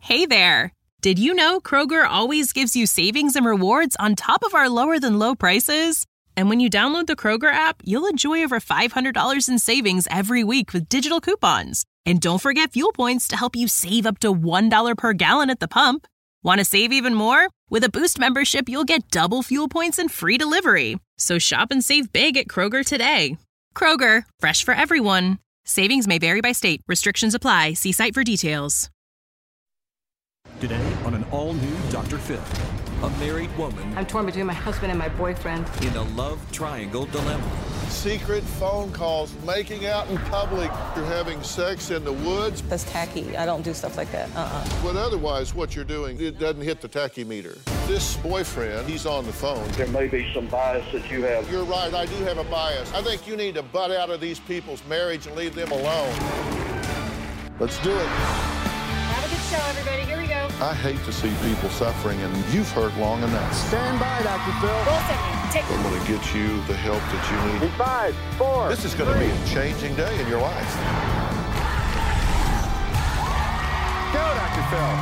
Hey there! Did you know Kroger always gives you savings and rewards on top of our lower-than-low prices? And when you download the Kroger app, you'll enjoy over $500 in savings every week with digital coupons. And don't forget fuel points to help you save up to $1 per gallon at the pump. Want to save even more? With a Boost membership, you'll get double fuel points and free delivery. So shop and save big at Kroger today. Kroger, fresh for everyone. Savings may vary by state. Restrictions apply. See site for details. Today on an all-new Dr. Phil, a married woman I'm torn between my husband and my boyfriend. in a love triangle dilemma. Secret phone calls, making out in public, you're having sex in the woods. That's tacky. I don't do stuff like that. But otherwise, what you're doing, it doesn't hit the tachymeter. This boyfriend, he's on the phone. There may be some bias that you have. You're right, I do have a bias. I think you need to butt out of these people's marriage and leave them alone. Let's do it. Have a good show, everybody. Here we go. I hate to see people suffering, and you've hurt long enough. Stand by, Dr. Phil. I'm going to get you the help that you need. 5, 4. This is going to be a changing day in your life. Go, Dr. Phil.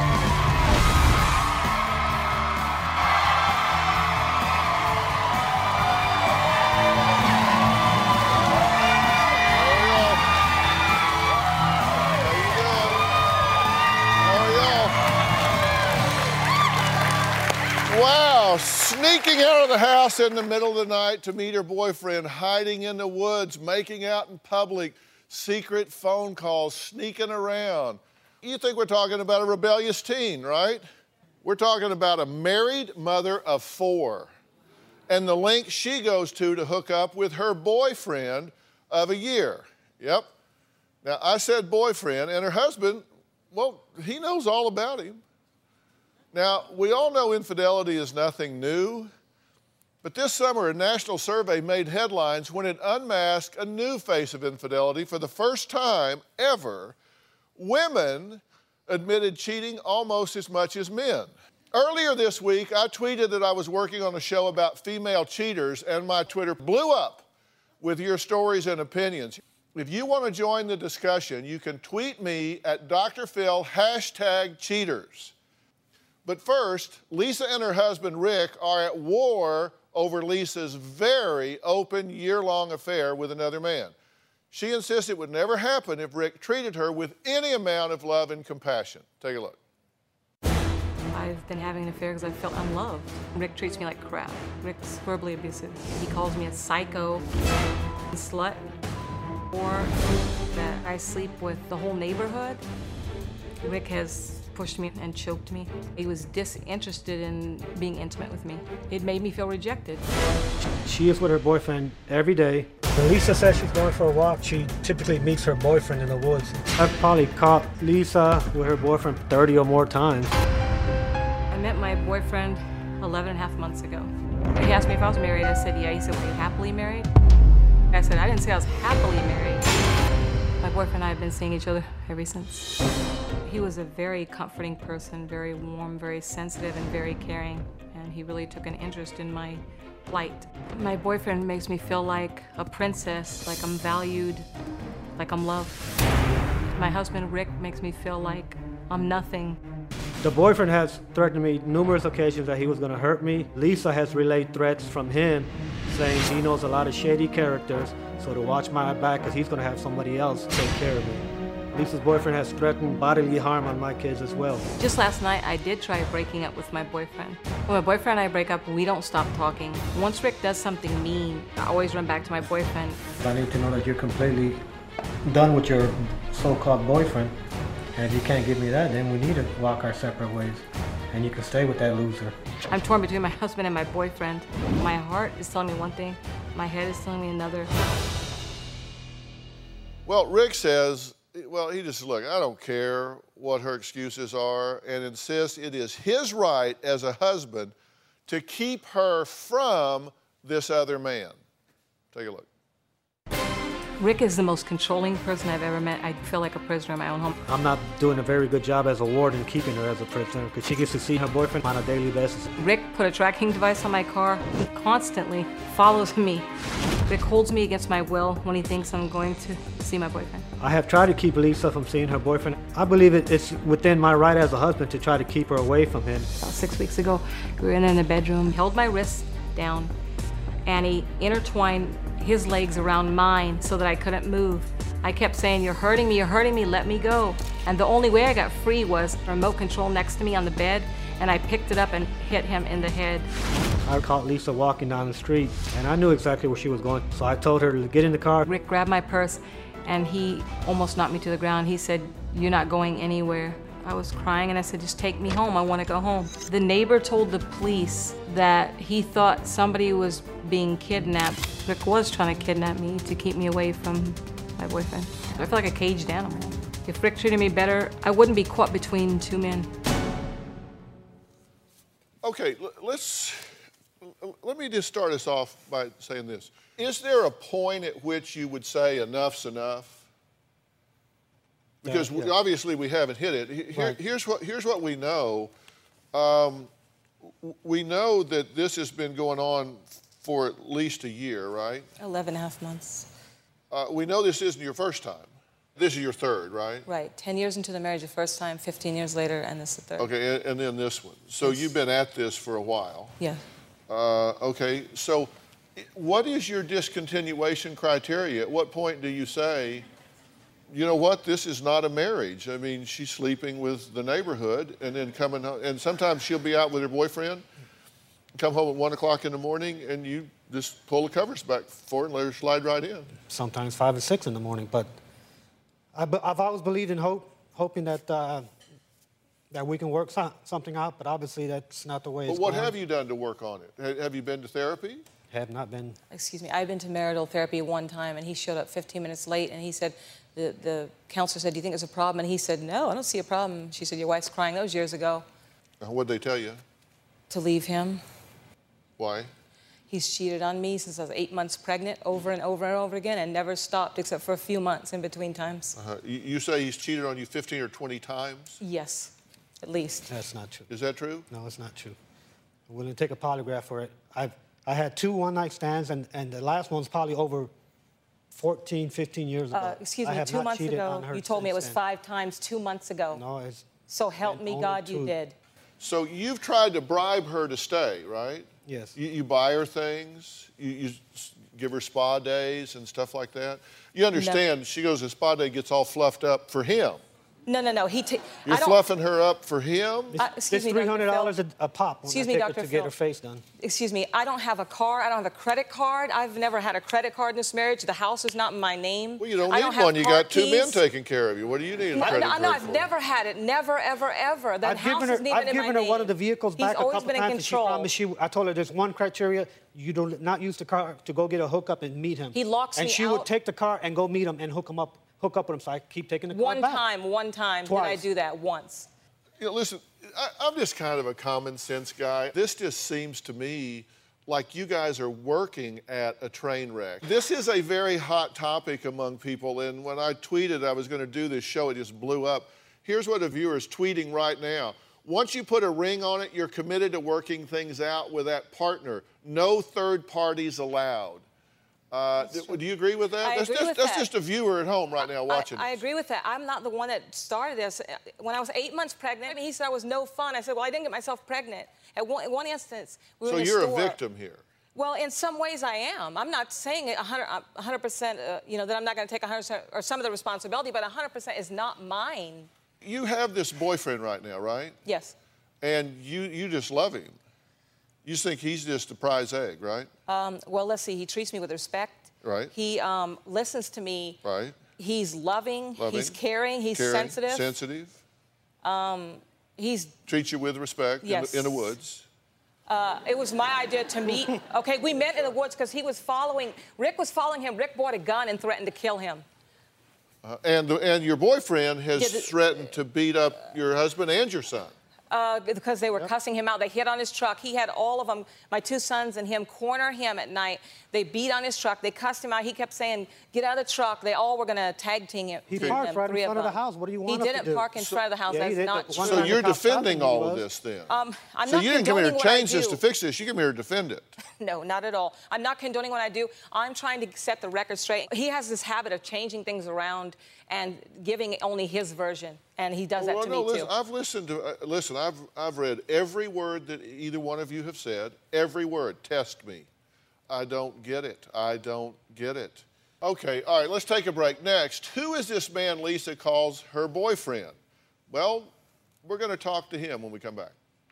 Wow, sneaking out of the house in the middle of the night to meet her boyfriend, hiding in the woods, making out in public, secret phone calls, sneaking around. You think we're talking about a rebellious teen, right? We're talking about a married mother of 4 and the length she goes to hook up with her boyfriend of a year. Yep. Now, I said boyfriend, and her husband, well, he knows all about him. Now, we all know infidelity is nothing new, but this summer a national survey made headlines when it unmasked a new face of infidelity. For the first time ever, women admitted cheating almost as much as men. Earlier this week, I tweeted that I was working on a show about female cheaters, and my Twitter blew up with your stories and opinions. If you want to join the discussion, you can tweet me at Dr. Phil, #cheaters. But first, Lisa and her husband, Rick, are at war over Lisa's very open year-long affair with another man. She insists it would never happen if Rick treated her with any amount of love and compassion. Take a look. I've been having an affair because I felt unloved. Rick treats me like crap. Rick's verbally abusive. He calls me a psycho, a slut, or that I sleep with the whole neighborhood. Rick has pushed me and choked me. He was disinterested in being intimate with me. It made me feel rejected. She is with her boyfriend every day. When Lisa says she's going for a walk, she typically meets her boyfriend in the woods. I've probably caught Lisa with her boyfriend 30 or more times. I met my boyfriend 11 and a half months ago. He asked me if I was married. I said, yeah. He said, were you happily married? I said, I didn't say I was happily married. My boyfriend and I have been seeing each other ever since. He was a very comforting person, very warm, very sensitive, and very caring. And he really took an interest in my plight. My boyfriend makes me feel like a princess, like I'm valued, like I'm loved. My husband, Rick, makes me feel like I'm nothing. The boyfriend has threatened me numerous occasions that he was going to hurt me. Lisa has relayed threats from him saying he knows a lot of shady characters, so to watch my back because he's going to have somebody else take care of me. Lisa's boyfriend has threatened bodily harm on my kids as well. Just last night, I did try breaking up with my boyfriend. When my boyfriend and I break up, we don't stop talking. Once Rick does something mean, I always run back to my boyfriend. I need to know that you're completely done with your so-called boyfriend. And if you can't give me that, then we need to walk our separate ways. And you can stay with that loser. I'm torn between my husband and my boyfriend. My heart is telling me one thing, my head is telling me another. Well, Rick says, well, he just, look, I don't care what her excuses are, and insists it is his right as a husband to keep her from this other man. Take a look. Rick is the most controlling person I've ever met. I feel like a prisoner in my own home. I'm not doing a very good job as a warden keeping her as a prisoner because she gets to see her boyfriend on a daily basis. Rick put a tracking device on my car. He constantly follows me. Rick holds me against my will when he thinks I'm going to see my boyfriend. I have tried to keep Lisa from seeing her boyfriend. I believe it's within my right as a husband to try to keep her away from him. About 6 weeks ago, we were in the bedroom, held my wrists down, and he intertwined his legs around mine so that I couldn't move. I kept saying, you're hurting me, let me go. And the only way I got free was a remote control next to me on the bed, and I picked it up and hit him in the head. I caught Lisa walking down the street, and I knew exactly where she was going, so I told her to get in the car. Rick grabbed my purse, and he almost knocked me to the ground. He said, you're not going anywhere. I was crying, and I said, just take me home. I want to go home. The neighbor told the police that he thought somebody was being kidnapped. Rick was trying to kidnap me to keep me away from my boyfriend. I feel like a caged animal. If Rick treated me better, I wouldn't be caught between two men. Okay, let me just start us off by saying this. Is there a point at which you would say enough's enough? Because obviously we haven't hit it. Right. Here's what we know. We know that this has been going on for at least a year, right? 11 and a half months. We know this isn't your first time. This is your third, right? Right. 10 years into the marriage the first time, 15 years later, and this is the third. Okay, and then this one. So Yes. You've been at this for a while. Yeah. Okay, so what is your discontinuation criteria? At what point do you say, you know what, this is not a marriage? I mean, she's sleeping with the neighborhood and then coming home, and sometimes she'll be out with her boyfriend, come home at 1 o'clock in the morning, and you just pull the covers back for her and let her slide right in. Sometimes 5 or 6 in the morning, but I've always believed in hoping that that we can work something out, but obviously that's not the way it's But what going. have you done to work on it? Have you been to therapy? Have not been. Excuse me, I've been to marital therapy one time, and he showed up 15 minutes late, and he said, the counselor said, do you think there's a problem? And he said, no, I don't see a problem. She said, your wife's crying. That was years ago. What'd they tell you? To leave him. Why? He's cheated on me since I was 8 months pregnant, over and over and over again, and never stopped except for a few months in between times. You say he's cheated on you 15 or 20 times? Yes, at least. That's not true. Is that true? No, it's not true. I'm willing to take a polygraph for it. I had 2 one-night stands, and the last one's probably over 14, 15 years ago. Excuse I me, have 2 not months cheated ago, on her you told me it was since then. 5 times 2 months ago. No, it's... So help me only God, 2. you did. So you've tried to bribe her to stay, right? Yes. You buy her things, you give her spa days and stuff like that. You understand, she goes to spa day, gets all fluffed up for him. No. You're fluffing her up for him? Excuse It's me, Dr. $300 Phil. a pop when Excuse I me, take her Dr. to Phil. get her face done. Excuse me, I don't have a car. I don't have a credit card. I've never had a credit card in this marriage. The house is not in my name. Well, you don't I need have one. You car got 2 men keys. taking care of you. What do you need a credit card No, for? I've never had it. Never, ever, ever. That house isn't even I've in my given her name. one of the vehicles back He's a always couple been in times, and she control. promised I told her there's one criteria: you do not use the car to go get a hookup and meet him. He locks and me she out. would take the car and go meet him and hook up with him. So I keep taking the car One back. time did I Twice. do that once. You know, listen, I'm just kind of a common sense guy. This just seems to me like you guys are working at a train wreck. This is a very hot topic among people, and when I tweeted I was going to do this show, it just blew up. Here's what a viewer is tweeting right now. Once you put a ring on it, you're committed to working things out with that partner. No third parties allowed. Do you agree with that? I agree with that's that. just a viewer at home right now watching I this. agree with that. I'm not the one that started this. When I was 8 months pregnant, he said I was no fun. I said, well, I didn't get myself pregnant. At one instance, we were So in a you're store. a victim here. Well, in some ways I am. I'm not saying it 100%, that I'm not going to take 100% or some of the responsibility, but 100% is not mine. You have this boyfriend right now, right? Yes. And you just love him. You think he's just a prize egg, right? Well, let's see. He treats me with respect. Right. He listens to me. Right. He's loving. He's caring. He's sensitive. Sensitive. He's Treats you with respect Yes. in the woods. It was my idea to meet. Okay, we met in the woods because Rick was following him. Rick bought a gun and threatened to kill him. And your boyfriend has Yeah, threatened to beat up your husband and your son. because they were cussing him out. They hit on his truck. He had all of them, my 2 sons and him, corner him at night. They beat on his truck. They cussed him out. He kept saying, get out of the truck. They all were going to tag team him. He parked right in front of the house. What do you want us to do? He didn't park in front of the house. Yeah, That's not true. So you're defending all of this then? So you didn't come here to change this to fix this. You came here to defend it. No, not at all. I'm not condoning what I do. I'm trying to set the record straight. He has this habit of changing things around and giving only his version, and he does that to me too. I've listened to. Listen, I've read every word that either one of you have said. Every word. Test me. I don't get it. I don't get it. Okay, all right. Let's take a break. Next, who is this man Lisa calls her boyfriend? Well, we're going to talk to him when we come back.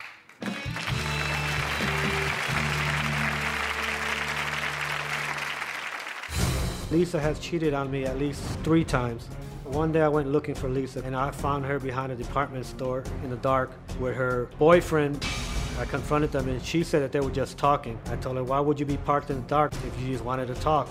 Lisa has cheated on me at least 3 times. One day I went looking for Lisa and I found her behind a department store in the dark with her boyfriend. I confronted them and she said that they were just talking. I told her, why would you be parked in the dark if you just wanted to talk?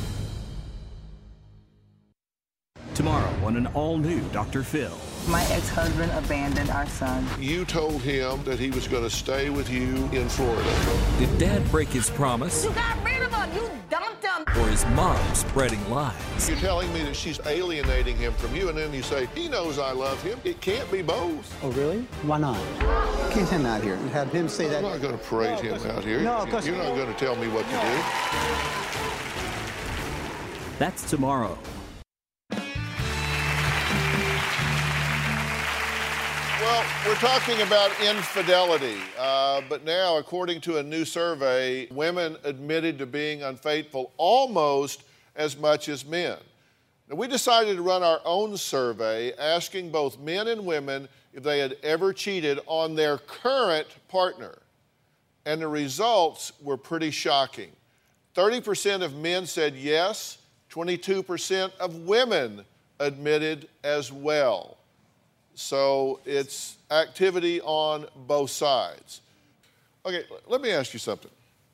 Tomorrow on an all-new Dr. Phil. My ex-husband abandoned our son. You told him that he was going to stay with you in Florida. Did Dad break his promise? You got rid of him! You dumped him! Or is Mom spreading lies? You're telling me that she's alienating him from you, and then you say, he knows I love him. It can't be both. Oh, really? Why not? Get him out here and have him say that. I'm not going to parade him out here. No, you're not going to tell me what to do. That's tomorrow. Well, we're talking about infidelity, but now, according to a new survey, women admitted to being unfaithful almost as much as men. Now, we decided to run our own survey asking both men and women if they had ever cheated on their current partner. And the results were pretty shocking. 30% of men said yes, 22% of women admitted as well. So it's activity on both sides. Okay, let me ask you something.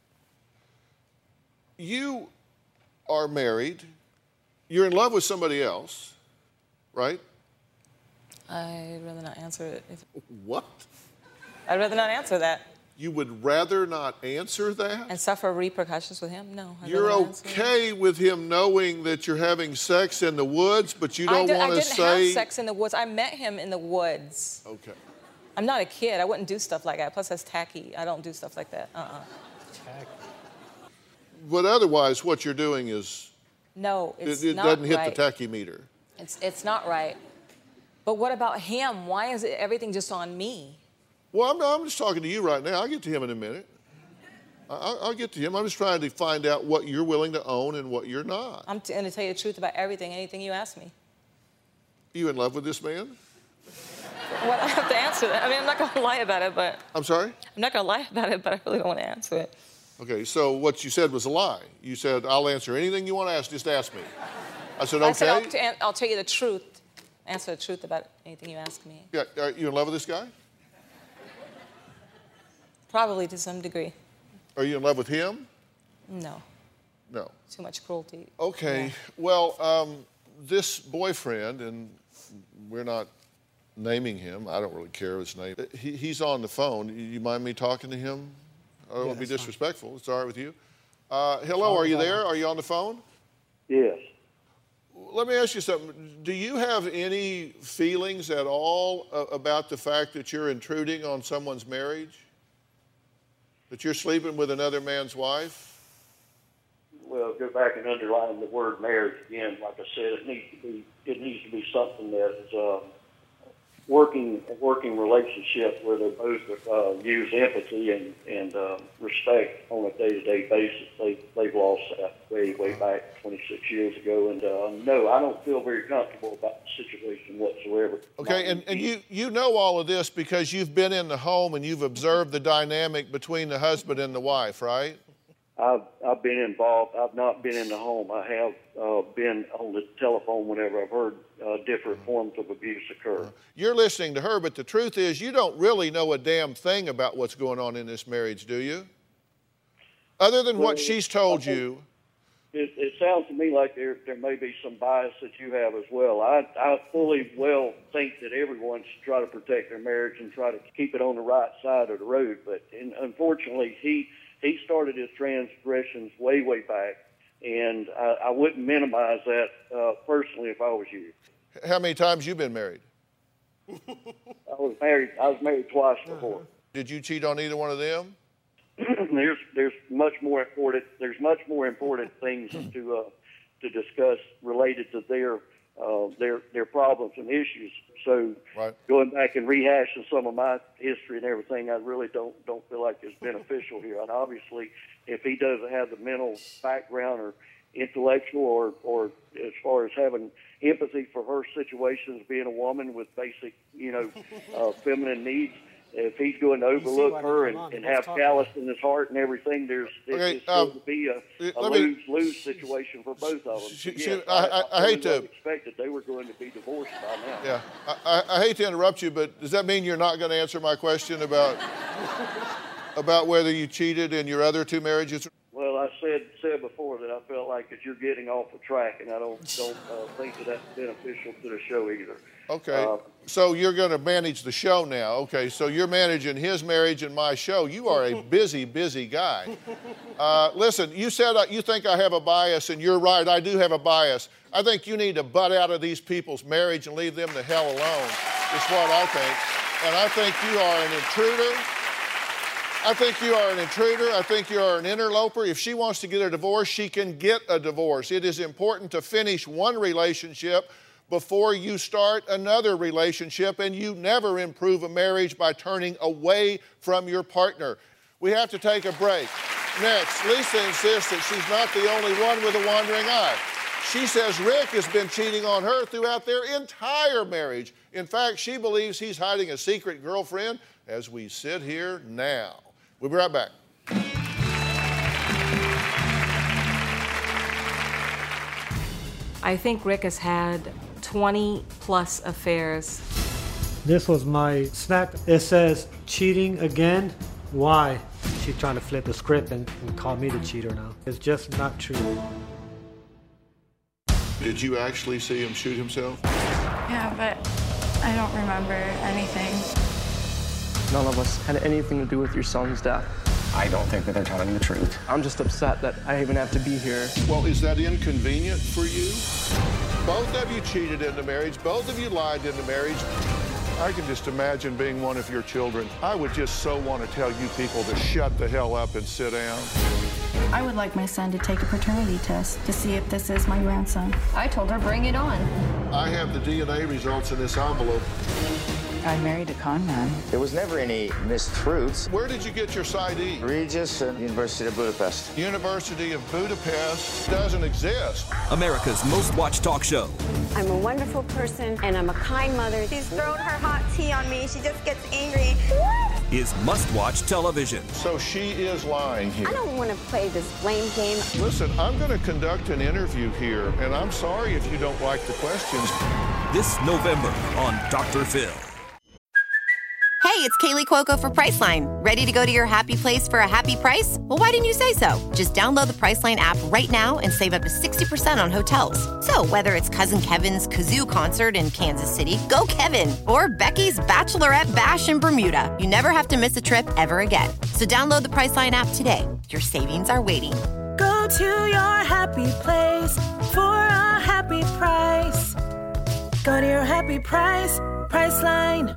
You are married. You're in love with somebody else, right? I'd rather not answer it. What? I'd rather not answer that. You would rather not answer that? And suffer repercussions with him? No. You're okay with him knowing that you're having sex in the woods, but you don't want to say... I didn't have sex in the woods. I met him in the woods. Okay. I'm not a kid. I wouldn't do stuff like that. Plus, that's tacky. I don't do stuff like that. Tacky. But otherwise, what you're doing is... No, it's it not doesn't hit right. the tacky meter. It's not right. But what about him? Why is everything just on me? Well, I'm just talking to you right now. I'll get to him in a minute. I'll get to him. I'm just trying to find out what you're willing to own and what you're not. I'm going to tell you the truth about everything, anything you ask me. Are you in love with this man? Well, I have to answer that. I mean, I'm not going to lie about it, but... I'm sorry? I'm not going to lie about it, but I really don't want to answer it. Okay, so what you said was a lie. You said, I'll answer anything you want to ask, just ask me. I said, okay. I said, I'll tell you the truth. Answer the truth about anything you ask me. Yeah, are you in love with this guy? Probably to some degree. Are you in love with him? No. No. Too much cruelty. Okay. Yeah. Well, this boyfriend, and we're not naming him. I don't really care his name. He's on the phone. You mind me talking to him? I don't want to be disrespectful. Fine. It's all right with you? Hello, are you there? Are you on the phone? Yes. Let me ask you something. Do you have any feelings at all about the fact that you're intruding on someone's marriage? That you're sleeping with another man's wife? Well, go back and underline the word marriage again. Like I said, it needs to be something that is a working relationship where they both use empathy and respect on a day-to-day basis. They've lost that way back 26 years ago, and no, I don't feel very comfortable about the situation whatsoever. Okay, and you know all of this because you've been in the home and you've observed the dynamic between the husband and the wife, right? I've been involved. I've not been in the home. I have been on the telephone whenever I've heard different forms of abuse occur. You're listening to her, but the truth is you don't really know a damn thing about what's going on in this marriage, do you? Other than what she's told you, It sounds to me like there may be some bias that you have as well. I fully well think that everyone should try to protect their marriage and try to keep it on the right side of the road. But unfortunately, he started his transgressions way back, and I wouldn't minimize that personally if I was you. How many times you been married? I was married twice before. Did you cheat on either one of them? There's much more important things to discuss related to their problems and issues. So going back and rehashing some of my history and everything, I really don't feel like it's beneficial here. And obviously, if he doesn't have the mental background or intellectual or as far as having empathy for her situation as being a woman with basic, feminine needs, if he's going to overlook her and have callous in his heart and everything, it's going to be a lose-lose situation for both of them. I hate to expected they were going to be divorced by now. Yeah, I hate to interrupt you, but does that mean you're not going to answer my question about whether you cheated in your other two marriages? Well, I said before that I felt like that you're getting off the track, and I don't think that that's beneficial to the show either. Okay, so you're going to manage the show now. Okay, so you're managing his marriage and my show. You are a busy guy. Listen, you said you think I have a bias, and you're right, I do have a bias. I think you need to butt out of these people's marriage and leave them the hell alone, is what I think. And I think you are an intruder. I think you are an intruder. I think you are an interloper. If she wants to get a divorce, she can get a divorce. It is important to finish one relationship before you start another relationship, and you never improve a marriage by turning away from your partner. We have to take a break. Next, Lisa insists that she's not the only one with a wandering eye. She says Rick has been cheating on her throughout their entire marriage. In fact, she believes he's hiding a secret girlfriend as we sit here now. We'll be right back. I think Rick has had 20 plus affairs. This was my snack. It says, cheating again? Why? She's trying to flip the script and call me the cheater now. It's just not true. Did you actually see him shoot himself? Yeah, but I don't remember anything. None of us had anything to do with your son's death. I don't think that they're telling the truth. I'm just upset that I even have to be here. Well, is that inconvenient for you? Both of you cheated into marriage. Both of you lied into marriage. I can just imagine being one of your children. I would just so want to tell you people to shut the hell up and sit down. I would like my son to take a paternity test to see if this is my grandson. I told her, bring it on. I have the DNA results in this envelope. I married a con man. There was never any mistruths. Where did you get your PsyD? Regis and University of Budapest. University of Budapest doesn't exist. America's most watched talk show. I'm a wonderful person, and I'm a kind mother. She's thrown her hot tea on me. She just gets angry. Is must-watch television. So she is lying here. I don't want to play this blame game. Listen, I'm going to conduct an interview here, and I'm sorry if you don't like the questions. This November on Dr. Phil. Hey, it's Kaylee Cuoco for Priceline. Ready to go to your happy place for a happy price? Well, why didn't you say so? Just download the Priceline app right now and save up to 60% on hotels. So whether it's Cousin Kevin's Kazoo Concert in Kansas City, go Kevin, or Becky's Bachelorette Bash in Bermuda, you never have to miss a trip ever again. So download the Priceline app today. Your savings are waiting. Go to your happy place for a happy price. Go to your happy price, Priceline.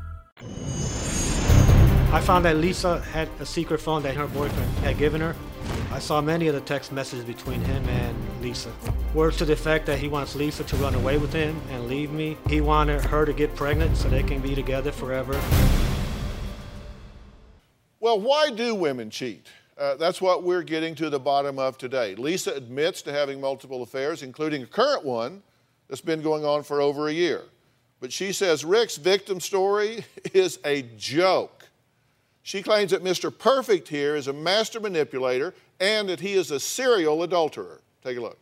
I found that Lisa had a secret phone that her boyfriend had given her. I saw many of the text messages between him and Lisa. Words to the effect that he wants Lisa to run away with him and leave me. He wanted her to get pregnant so they can be together forever. Well, why do women cheat? That's what we're getting to the bottom of today. Lisa admits to having multiple affairs, including a current one that's been going on for over a year. But she says Rick's victim story is a joke. She claims that Mr. Perfect here is a master manipulator and that he is a serial adulterer. Take a look.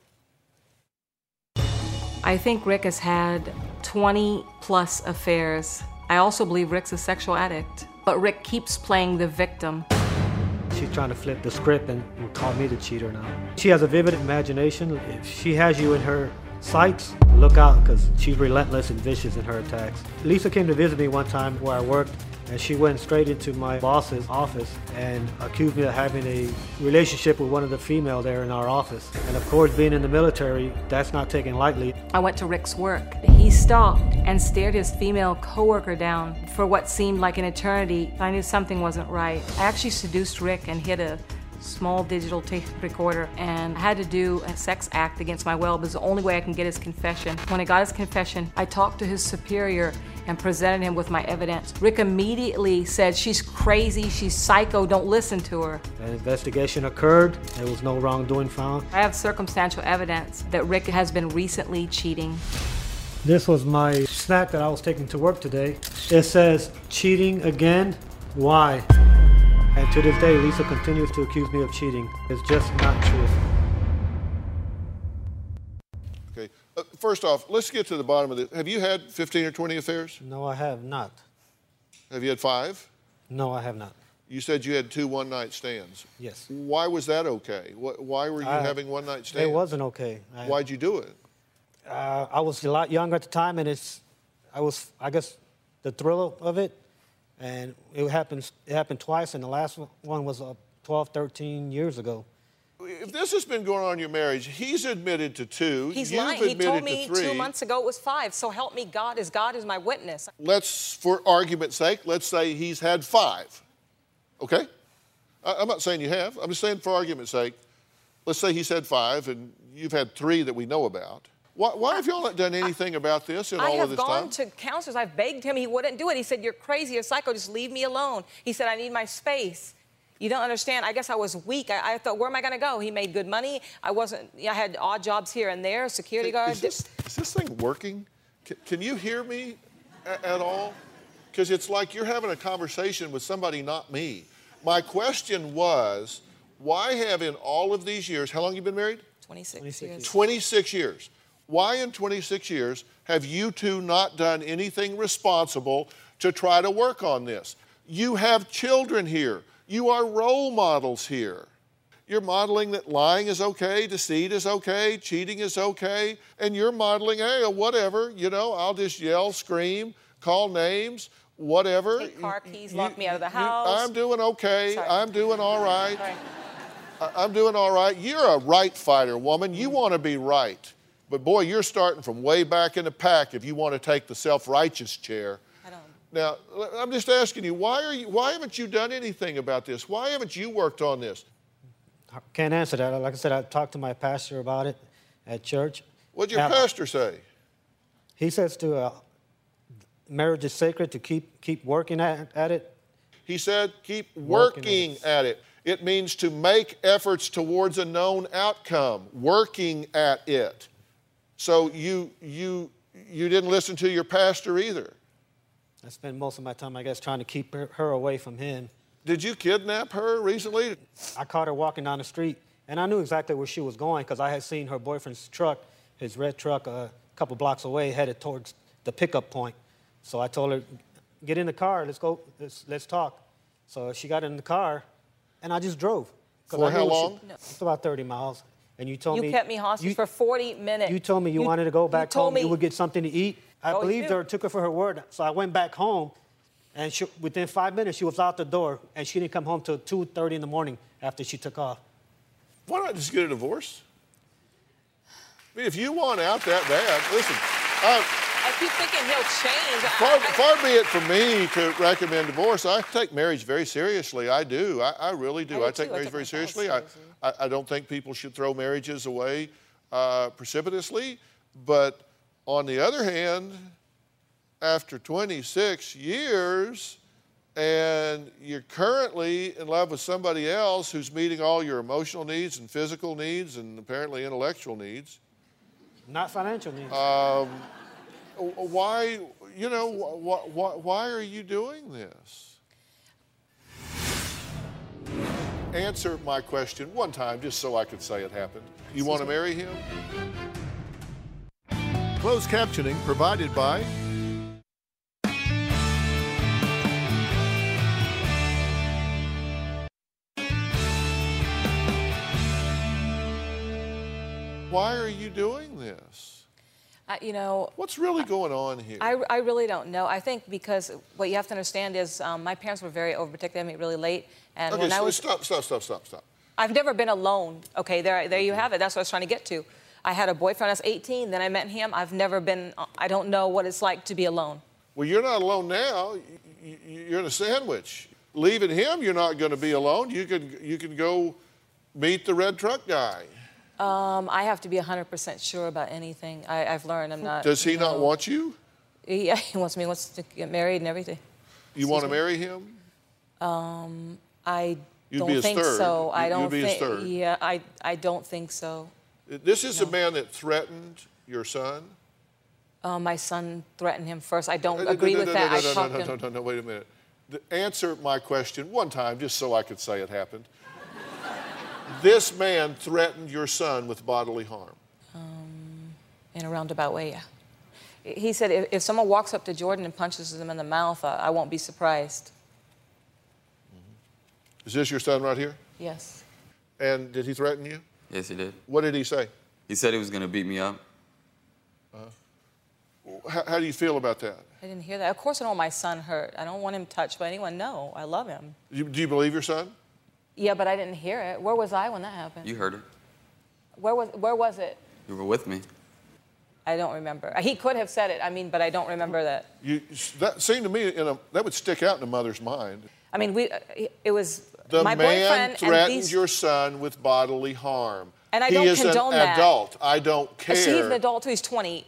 I think Rick has had 20 plus affairs. I also believe Rick's a sexual addict, but Rick keeps playing the victim. She's trying to flip the script and call me the cheater now. She has a vivid imagination. If she has you in her sights, look out, because she's relentless and vicious in her attacks. Lisa came to visit me one time where I worked, and she went straight into my boss's office and accused me of having a relationship with one of the female there in our office. And of course, being in the military, that's not taken lightly. I went to Rick's work. He stopped and stared his female coworker down for what seemed like an eternity. I knew something wasn't right. I actually seduced Rick and hid a small digital tape recorder, and I had to do a sex act against my will. It was the only way I can get his confession. When I got his confession, I talked to his superior and presented him with my evidence. Rick immediately said, "She's crazy, she's psycho, don't listen to her." An investigation occurred. There was no wrongdoing found. I have circumstantial evidence that Rick has been recently cheating. This was my snack that I was taking to work today. It says, "Cheating again? Why?" And to this day, Lisa continues to accuse me of cheating. It's just not true. Okay. First off, let's get to the bottom of this. Have you had 15 or 20 affairs? No, I have not. Have you had 5? No, I have not. You said you had 2 one-night stands. Yes. Why was that okay? Why were you having one-night stands? It wasn't okay. Why'd you do it? I was a lot younger at the time, and I guess, the thrill of it. And it happened twice, and the last one was 12, 13 years ago. If this has been going on in your marriage, he's admitted to 2. He's You've lying. He told me to 3. 2 months ago it was 5. So help me God is my witness. Let's, for argument's sake, let's say he's had 5. Okay? I'm not saying you have. I'm just saying for argument's sake, let's say he's had 5 and you've had 3 that we know about. Why have y'all not done anything about this in all of this time? I have gone to counselors. I've begged him. He wouldn't do it. He said, "You're crazy. You're psycho. Just leave me alone." He said, "I need my space." You don't understand. I guess I was weak. I thought, where am I going to go? He made good money. I had odd jobs here and there, security guard. Is this thing working? Can you hear me at all? Because it's like you're having a conversation with somebody, not me. My question was, why have in all of these years, how long have you been married? 26 years. 26 years. Why in 26 years have you two not done anything responsible to try to work on this? You have children here. You are role models here. You're modeling that lying is okay, deceit is okay, cheating is okay, and you're modeling, hey, whatever, I'll just yell, scream, call names, whatever. Take car keys, lock me out of the house. I'm doing okay. Sorry. I'm doing all right. I'm doing all right. You're a right fighter, woman. You want to be right. But boy, you're starting from way back in the pack if you want to take the self-righteous chair. I don't. Now, I'm just asking you, why haven't you done anything about this? Why haven't you worked on this? I can't answer that. Like I said, I talked to my pastor about it at church. What'd your pastor say? He says marriage is sacred, to keep working at it. He said keep working at it. It means to make efforts towards a known outcome, working at it. So you didn't listen to your pastor either. I spent most of my time, I guess, trying to keep her away from him. Did you kidnap her recently? I caught her walking down the street, and I knew exactly where she was going because I had seen her boyfriend's truck, his red truck, a couple blocks away, headed towards the pickup point. So I told her, "Get in the car, let's go, let's talk." So she got in the car, and I just drove. For how long? It's about 30 miles. And you told me... You kept me hostage for 40 minutes. You told me you wanted to go back home. You would get something to eat. I Oh, believed her, took her for her word. So I went back home, and within 5 minutes, she was out the door, and she didn't come home till 2:30 in the morning after she took off. Why not just get a divorce? I mean, if you want out that bad, listen. I keep thinking he'll change. Far be it from me to recommend divorce. I take marriage very seriously. I do. I really do. I take marriage very seriously. I don't think people should throw marriages away precipitously. But on the other hand, after 26 years, and you're currently in love with somebody else who's meeting all your emotional needs and physical needs and apparently intellectual needs. Not financial needs. Why are you doing this? Answer my question one time, just so I could say it happened. You want to marry him? Closed captioning provided by Why are you doing this? You know... What's really going on here? I really don't know. I think because what you have to understand is my parents were very overprotective. They made me really late. And Okay, when I so was... stop. I've never been alone. Okay, there you have it. That's what I was trying to get to. I had a boyfriend when I was 18, then I met him. I've never been... I don't know what it's like to be alone. Well, you're not alone now. You're in a sandwich. Leaving him, you're not going to be alone. You can go meet the red truck guy. I have to be 100% sure about anything. I've learned I'm not... Does he not want you? Yeah, he wants me. He wants to get married and everything. You want to marry him? I don't think so. I don't think... You'd be his third. Yeah, I don't think so. This is a man that threatened your son? My son threatened him first. I don't agree with that. No, wait a minute. Answer my question one time, just so I could say it happened. This man threatened your son with bodily harm. In a roundabout way, yeah. He said if someone walks up to Jordan and punches him in the mouth, I won't be surprised. Is this your son right here? Yes. And did he threaten you? Yes, he did. What did he say? He said he was going to beat me up. How do you feel about that? I didn't hear that. Of course I don't want my son hurt. I don't want him touched by anyone. No, I love him. Do you believe your son? Yeah, but I didn't hear it. Where was I when that happened? You heard it. Where was it? You were with me. I don't remember. He could have said it, but I don't remember that. That seemed to me, that would stick out in a mother's mind. I mean, it was my boyfriend. The man threatened your son with bodily harm. And I don't condone that. He is an adult. I don't care. He's an adult too. He's 20.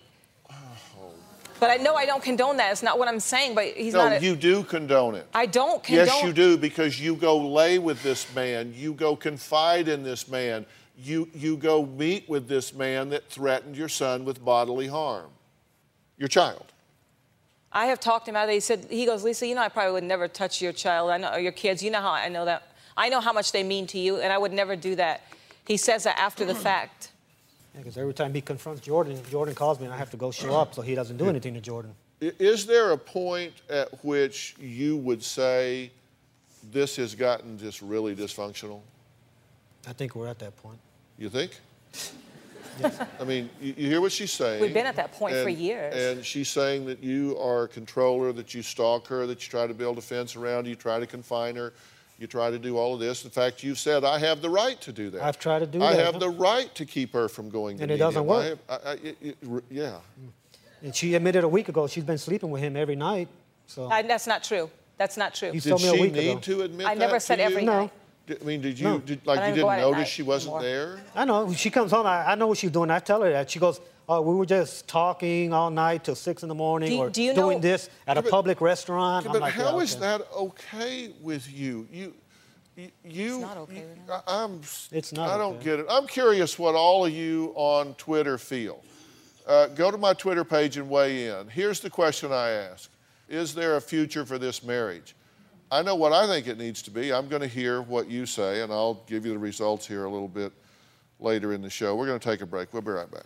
But I know I don't condone that. It's not what I'm saying, but he's not... No, you do condone it. I don't condone... Yes, you do, because you go lay with this man. You go confide in this man. You go meet with this man that threatened your son with bodily harm. Your child. I have talked to him out of it. He goes, Lisa, you know I probably would never touch your child. I know, or your kids. You know how I know that. I know how much they mean to you, and I would never do that. He says that after the fact. Because every time he confronts Jordan, Jordan calls me and I have to go show up so he doesn't do anything to Jordan. Is there a point at which you would say this has gotten just really dysfunctional? I think we're at that point. You think? Yes. I mean, you hear what she's saying. We've been at that point for years. And she's saying that you are a controller, that you stalk her, that you try to build a fence around her, you try to confine her. You try to do all of this. In fact, you've said, I have the right to do that. I've tried to do that. I have the right to keep her from going to And it doesn't work. Yeah. And she admitted a week ago she's been sleeping with him every night. So that's not true. That's not true. Did she need to admit that? I never said every night. I mean, you didn't notice she wasn't there? I know. She comes home. I know what she's doing. I tell her that. She goes, we were just talking all night till 6 in the morning, or doing this at a public restaurant. But how is that okay with you? It's not okay with him. It's not. I don't get it. I'm curious what all of you on Twitter feel. Go to my Twitter page and weigh in. Here's the question I ask: is there a future for this marriage? I know what I think it needs to be. I'm going to hear what you say, and I'll give you the results here a little bit later in the show. We're going to take a break. We'll be right back.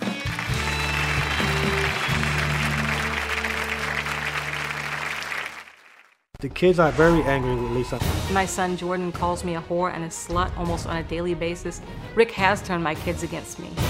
The kids are very angry with Lisa. My son Jordan calls me a whore and a slut almost on a daily basis. Rick has turned my kids against me.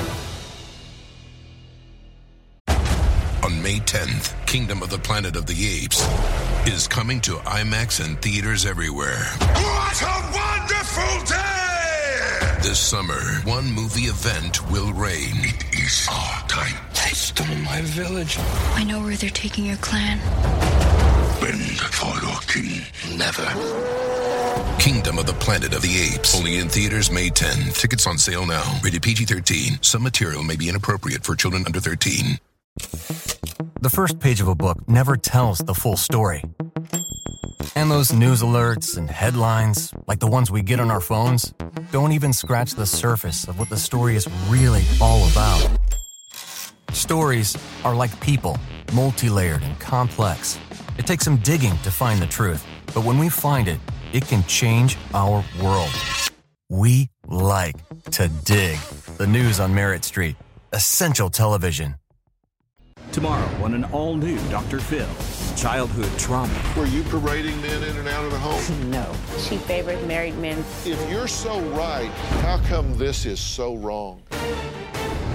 On May 10th, Kingdom of the Planet of the Apes is coming to IMAX and theaters everywhere. What a wonderful day! This summer, one movie event will reign. It is our time. They stole my village. I know where they're taking your clan. Bend for your king. Never. Kingdom of the Planet of the Apes. Only in theaters May 10. Tickets on sale now. Rated PG-13. Some material may be inappropriate for children under 13. The first page of a book never tells the full story. And those news alerts and headlines, like the ones we get on our phones, don't even scratch the surface of what the story is really all about. Stories are like people, multi-layered and complex. It takes some digging to find the truth, but when we find it, it can change our world. We like to dig. The news on Merritt Street. Essential television. Tomorrow on an all-new Dr. Phil, childhood trauma. Were you parading men in and out of the home? No. She favored married men. If you're so right, how come this is so wrong?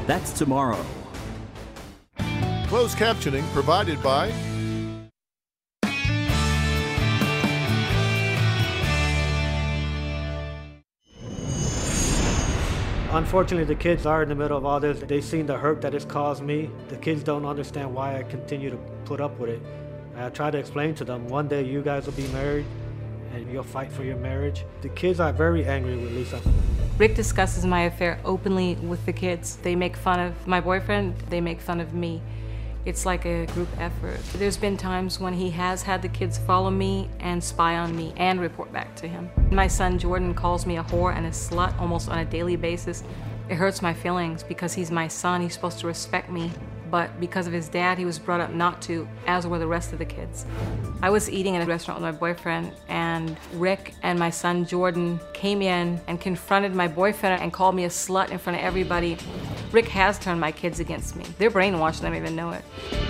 That's tomorrow. Closed captioning provided by Unfortunately, the kids are in the middle of all this. They've seen the hurt that it's caused me. The kids don't understand why I continue to put up with it. I try to explain to them, one day you guys will be married and you'll fight for your marriage. The kids are very angry with Lisa. Rick discusses my affair openly with the kids. They make fun of my boyfriend, they make fun of me. It's like a group effort. There's been times when he has had the kids follow me and spy on me and report back to him. My son Jordan calls me a whore and a slut almost on a daily basis. It hurts my feelings because he's my son, he's supposed to respect me. But because of his dad, he was brought up not to, as were the rest of the kids. I was eating in a restaurant with my boyfriend, and Rick and my son Jordan came in and confronted my boyfriend and called me a slut in front of everybody. Rick has turned my kids against me. They're brainwashed, and I don't even know it.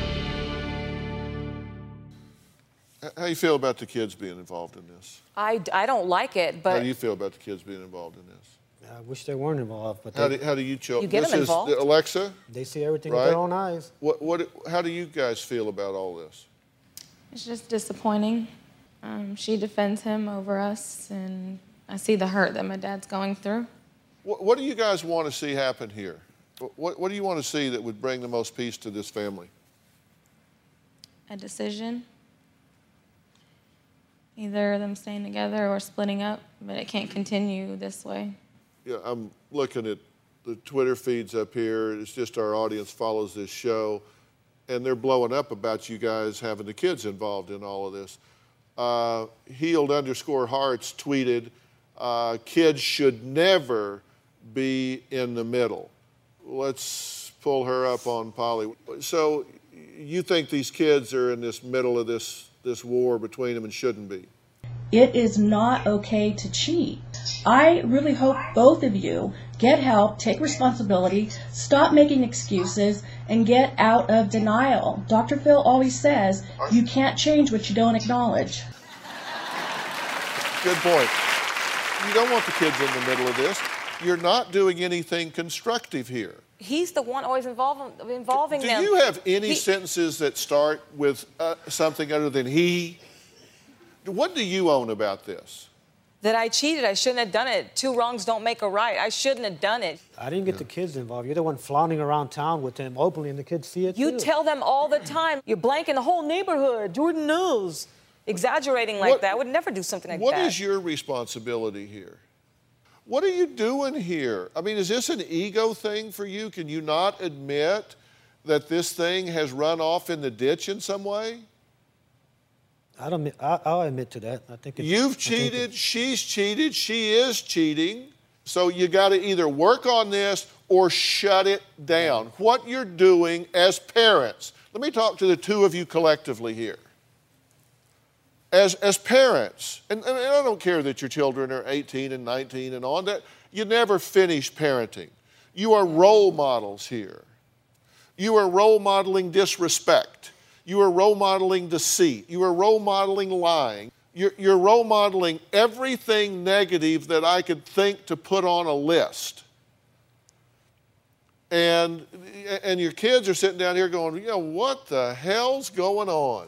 How do you feel about the kids being involved in this? I don't like it, but... How do you feel about the kids being involved in this? I wish they weren't involved, but How do you You get them involved. Alexa? They see everything right? with their own eyes. How do you guys feel about all this? It's just disappointing. She defends him over us, and I see the hurt that my dad's going through. What do you guys want to see happen here? What do you want to see that would bring the most peace to this family? A decision. Either them staying together or splitting up, but it can't continue this way. Yeah, I'm looking at the Twitter feeds up here. It's just our audience follows this show, and they're blowing up about you guys having the kids involved in all of this. Healed_Hearts tweeted, kids should never be in the middle. Let's pull her up on Polly. So you think these kids are in this middle of this war between them and shouldn't be? It is not okay to cheat. I really hope both of you get help, take responsibility, stop making excuses, and get out of denial. Dr. Phil always says, you can't change what you don't acknowledge. Good point. You don't want the kids in the middle of this. You're not doing anything constructive here. He's the one always involving them. Do you have any sentences that start with something other than he? What do you own about this? That I cheated. I shouldn't have done it. Two wrongs don't make a right. I shouldn't have done it. I didn't get the kids involved. You're the one flaunting around town with him openly, and the kids see it You too. tell them all the time. You're blanking the whole neighborhood. Jordan knows. Exaggerating like that. I would never do something like that. What is your responsibility here? What are you doing here? I mean, is this an ego thing for you? Can you not admit that this thing has run off in the ditch in some way? I'll admit to that. I think you've cheated. She's cheated. She is cheating. So you got to either work on this or shut it down. What you're doing as parents. Let me talk to the two of you collectively here. As parents, and I don't care that your children are 18 and 19 and on, that you never finish parenting. You are role models here. You are role modeling disrespect. You are role modeling deceit. You are role modeling lying. You're role modeling everything negative that I could think to put on a list. And your kids are sitting down here going, what the hell's going on?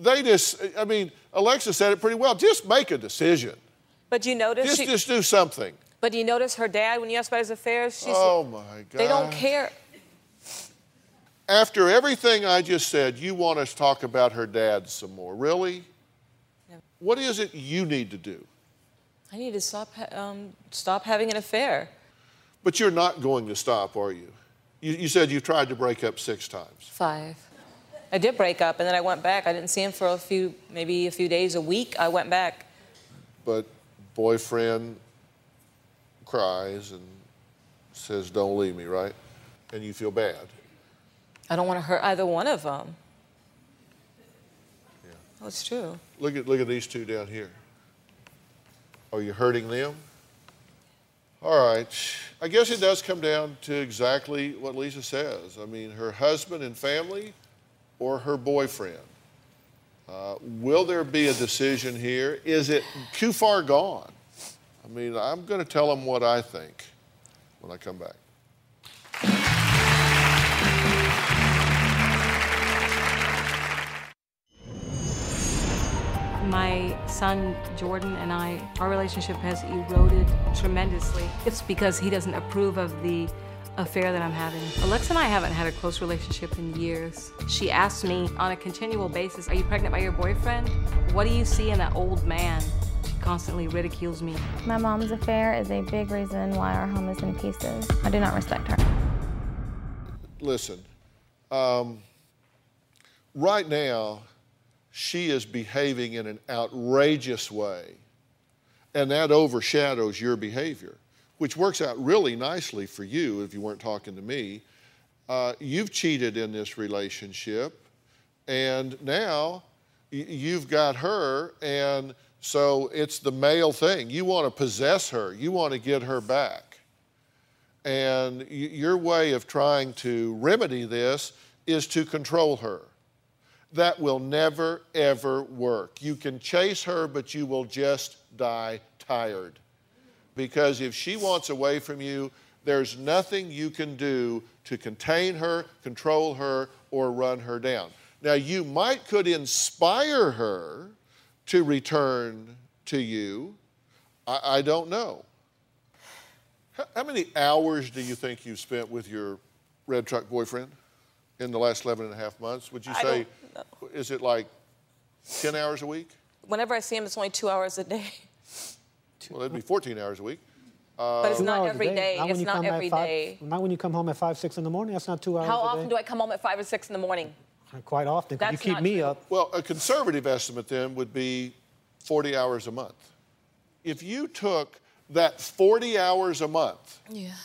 Alexa said it pretty well. Just make a decision. But you notice... Just do something. But you notice her dad, when you ask about his affairs, oh, my God. They don't care. After everything I just said, you want us to talk about her dad some more. Really? No. What is it you need to do? I need to stop having an affair. But you're not going to stop, are you? You said you tried to break up 6 times. 5. I did break up, and then I went back. I didn't see him for maybe a few days, a week. I went back. But boyfriend cries and says, don't leave me, right? And you feel bad. I don't want to hurt either one of them. Yeah. Oh, it's true. Look at these two down here. Are you hurting them? All right. I guess it does come down to exactly what Lisa says. I mean, her husband and family or her boyfriend. Will there be a decision here? Is it too far gone? I mean, I'm going to tell them what I think when I come back. My son, Jordan, and our relationship has eroded tremendously. It's because he doesn't approve of the affair that I'm having. Alexa and I haven't had a close relationship in years. She asks me on a continual basis, are you pregnant by your boyfriend? What do you see in that old man? She constantly ridicules me. My mom's affair is a big reason why our home is in pieces. I do not respect her. Listen, right now, she is behaving in an outrageous way, and that overshadows your behavior, which works out really nicely for you if you weren't talking to me. You've cheated in this relationship, and now you've got her, and so it's the male thing. You want to possess her. You want to get her back. And your way of trying to remedy this is to control her. That will never, ever work. You can chase her, but you will just die tired. Because if she wants away from you, there's nothing you can do to contain her, control her, or run her down. Now, you could inspire her to return to you. I don't know. How many hours do you think you've spent with your red truck boyfriend in the last 11 and a half months? Would you say, is it like 10 hours a week? Whenever I see him, it's only 2 hours a day. Well, that'd be 14 hours a week. But it's not every day. It's not every day. Not when you come home at 5, 6 in the morning. That's not 2 hours a day. How often do I come home at 5 or 6 in the morning? Quite often, because you keep me up. Well, a conservative estimate then would be 40 hours a month. If you took that 40 hours a month,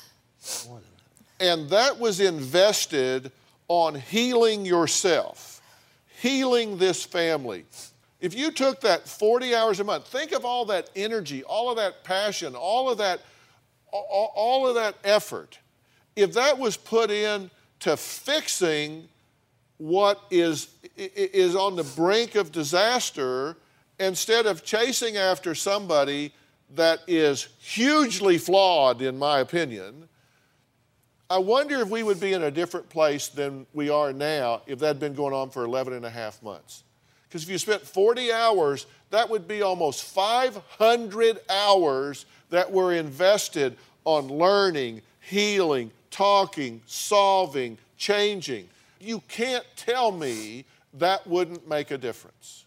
and that was invested on healing yourself, healing this family. If you took that 40 hours a month, think of all that energy, all of that passion, all of that effort. If that was put in to fixing what is on the brink of disaster, instead of chasing after somebody that is hugely flawed, in my opinion, I wonder if we would be in a different place than we are now if that had been going on for 11 and a half months. Because if you spent 40 hours, that would be almost 500 hours that were invested on learning, healing, talking, solving, changing. You can't tell me that wouldn't make a difference.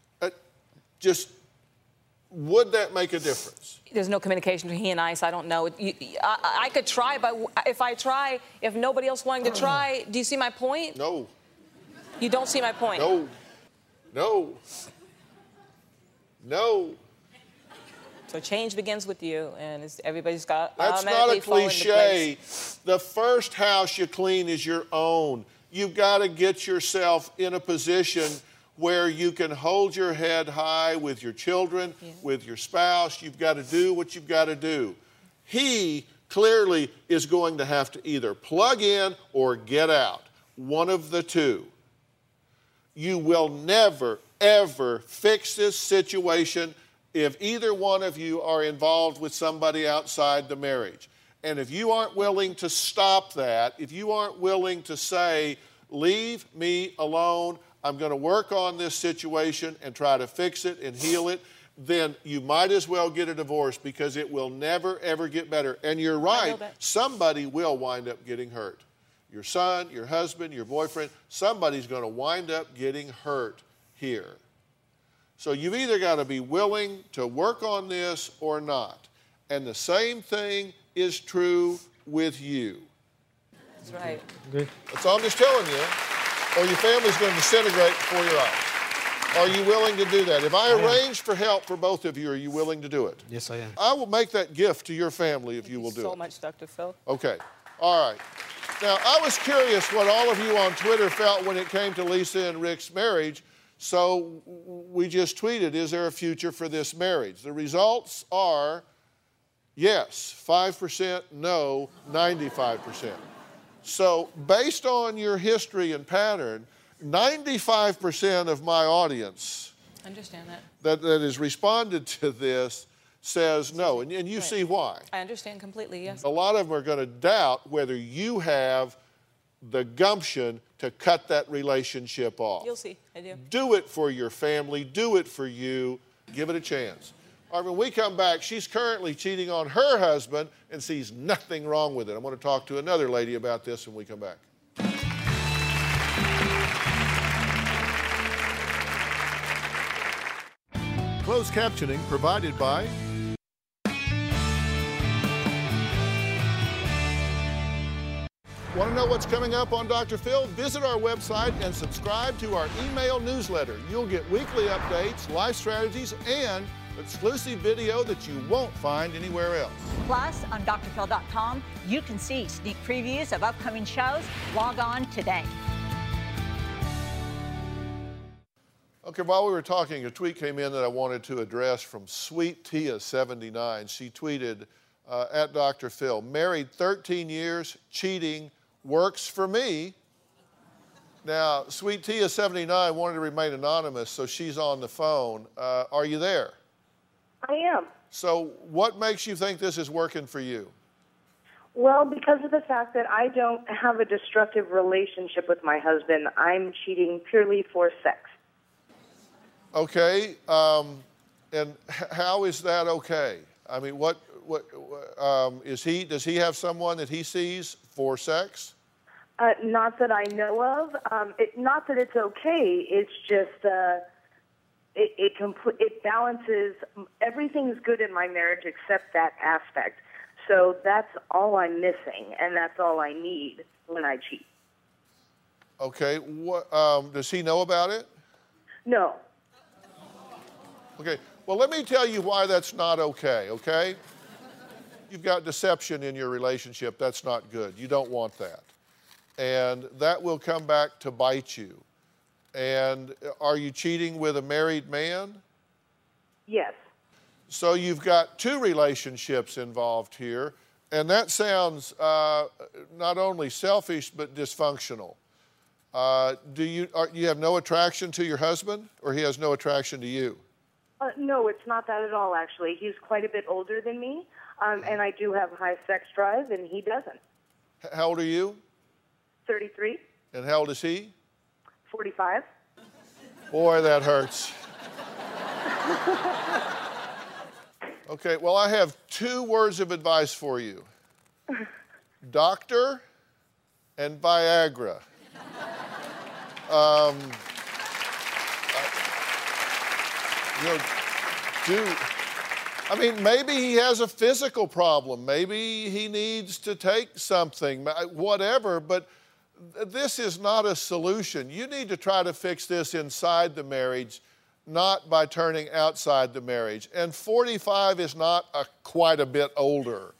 Would that make a difference? There's no communication between he and I, so I don't know. I could try, but if I try, if nobody else wanting to try, do you see my point? No. You don't see my point? No. No. No. So change begins with you, and everybody's got That's not a cliche. The first house you clean is your own. You've got to get yourself in a position where you can hold your head high with your children, with your spouse. You've got to do what you've got to do. He clearly is going to have to either plug in or get out, one of the two. You will never, ever fix this situation if either one of you are involved with somebody outside the marriage. And if you aren't willing to stop that, if you aren't willing to say, leave me alone, I'm going to work on this situation and try to fix it and heal it, then you might as well get a divorce because it will never, ever get better. And you're right, somebody will wind up getting hurt. Your son, your husband, your boyfriend, somebody's going to wind up getting hurt here. So you've either got to be willing to work on this or not. And the same thing is true with you. That's right. Good. That's all I'm just telling you. Or your family's going to disintegrate before your eyes. Are you willing to do that? If I arrange for help for both of you, are you willing to do it? Yes, I am. I will make that gift to your family if you will do it. So much, Dr. Phil. Okay. All right. Now, I was curious what all of you on Twitter felt when it came to Lisa and Rick's marriage, so we just tweeted, is there a future for this marriage? The results are yes, 5%, no, 95%. So based on your history and pattern, 95% of my audience I understand that has responded to this says no, and you see why. I understand completely, yes. A lot of them are going to doubt whether you have the gumption to cut that relationship off. You'll see, I do. Do it for your family. Do it for you. Give it a chance. All right, when we come back, she's currently cheating on her husband and sees nothing wrong with it. I'm going to talk to another lady about this when we come back. Closed captioning provided by Want to know what's coming up on Dr. Phil? Visit our website and subscribe to our email newsletter. You'll get weekly updates, life strategies, and exclusive video that you won't find anywhere else. Plus, on drphil.com, you can see sneak previews of upcoming shows. Log on today. Okay, while we were talking, a tweet came in that I wanted to address from Sweet Tia 79. She tweeted, at Dr. Phil, married 13 years, cheating, works for me. Now, Sweet Tia 79 wanted to remain anonymous, so she's on the phone. Are you there? I am. So what makes you think this is working for you? Well, because of the fact that I don't have a destructive relationship with my husband, I'm cheating purely for sex. Okay, and how is that okay? I mean, does he have someone that he sees for sex? Not that I know of. Not that it's okay. It's just it balances. Everything's good in my marriage except that aspect. So that's all I'm missing, and that's all I need when I cheat. Okay. Does he know about it? No. Okay. Well, let me tell you why that's not okay. Okay. You've got deception in your relationship. That's not good. You don't want that. And that will come back to bite you. And are you cheating with a married man? Yes. So you've got two relationships involved here. And that sounds not only selfish, but dysfunctional. Do you have no attraction to your husband, or he has no attraction to you? No, it's not that at all, actually. He's quite a bit older than me. And I do have high sex drive, and he doesn't. How old are you? 33. And how old is he? 45. Boy, that hurts. Okay, well, I have two words of advice for you. Doctor and Viagra. I mean, maybe he has a physical problem. Maybe he needs to take something, whatever, but this is not a solution. You need to try to fix this inside the marriage, not by turning outside the marriage. And 45 is not quite a bit older.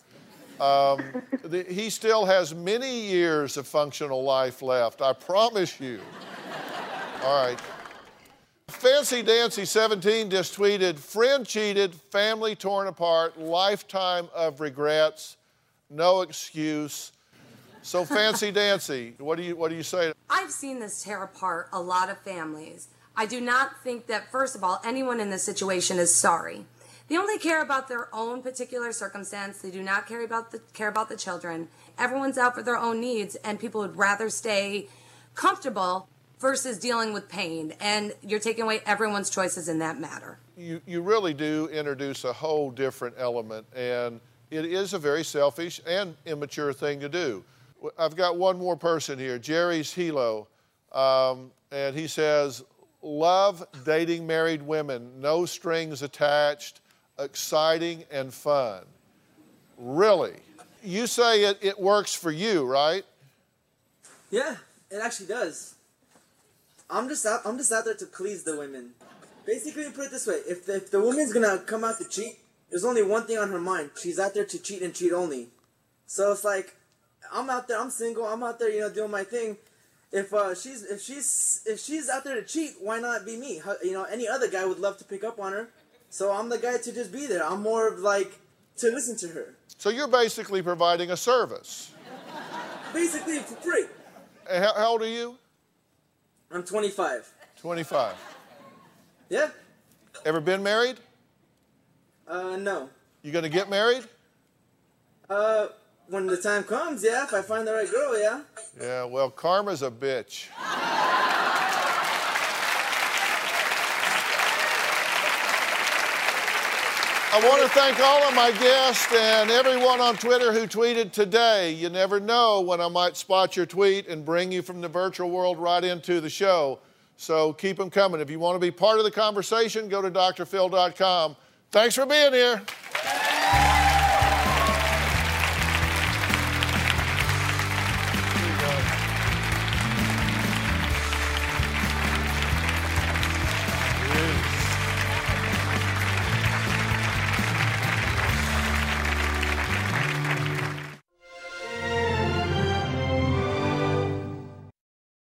He still has many years of functional life left, I promise you. All right. Fancy Dancy 17 just tweeted, friend cheated, family torn apart, lifetime of regrets, no excuse. So Fancy Dancy, what do you say? I've seen this tear apart a lot of families. I do not think that, first of all, anyone in this situation is sorry. They only care about their own particular circumstance. They do not care about the children. Everyone's out for their own needs, and people would rather stay comfortable versus dealing with pain, and you're taking away everyone's choices in that matter. You really do introduce a whole different element, and it is a very selfish and immature thing to do. I've got one more person here, Jerry's Hilo, and he says, love dating married women, no strings attached, exciting and fun. Really? You say it works for you, right? Yeah, it actually does. I'm just out there to please the women. Basically, put it this way: if the woman's gonna come out to cheat, there's only one thing on her mind. She's out there to cheat and cheat only. So it's like, I'm out there. I'm single. I'm out there, doing my thing. If she's out there to cheat, why not be me? Any other guy would love to pick up on her. So I'm the guy to just be there. I'm more of like to listen to her. So you're basically providing a service. Basically for free. And how old are you? I'm 25. 25. Yeah. Ever been married? No. You gonna get married? when the time comes, yeah, if I find the right girl, yeah. Yeah, well, karma's a bitch. I want to thank all of my guests and everyone on Twitter who tweeted today. You never know when I might spot your tweet and bring you from the virtual world right into the show. So keep them coming. If you want to be part of the conversation, go to drphil.com. Thanks for being here.